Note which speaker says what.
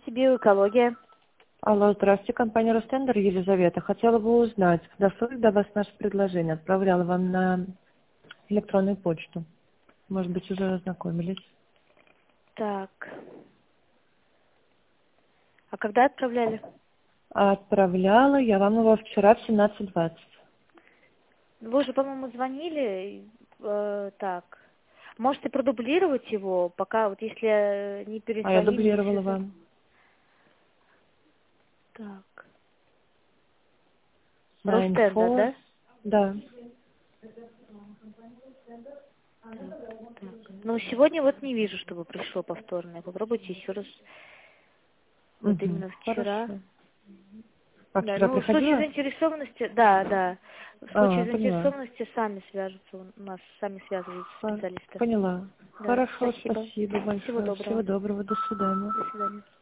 Speaker 1: здравствуйте, биоэкология.
Speaker 2: Алло, здравствуйте, компания Ростендер, Елизавета. Хотела бы узнать, дошло ли до вас наше предложение? Отправляла вам на электронную почту. Может быть, уже ознакомились.
Speaker 1: Так. А когда отправляли?
Speaker 2: Отправляла я вам его вчера в 17:20.
Speaker 1: Вы уже, по-моему, звонили. Так. Можете продублировать его, пока вот если не
Speaker 2: А я
Speaker 1: перезвонили, не
Speaker 2: дублировала
Speaker 1: связались.
Speaker 2: вам.
Speaker 1: Так. Ростендер,
Speaker 2: 94.
Speaker 1: да?
Speaker 2: Да.
Speaker 1: Так. Ну, сегодня вот не вижу, чтобы пришло повторное. Попробуйте еще раз. Вот
Speaker 2: Угу.
Speaker 1: именно вчера.
Speaker 2: Хорошо. А
Speaker 1: Да,
Speaker 2: вчера
Speaker 1: ну, в случае
Speaker 2: приходила?
Speaker 1: заинтересованности, да, да. В случае
Speaker 2: Поняла.
Speaker 1: заинтересованности сами свяжутся, у нас сами связываются специалисты.
Speaker 2: Поняла.
Speaker 1: Да,
Speaker 2: Хорошо,
Speaker 1: спасибо.
Speaker 2: спасибо
Speaker 1: Всего
Speaker 2: большое. Всего
Speaker 1: доброго.
Speaker 2: доброго. До свидания.
Speaker 1: До свидания.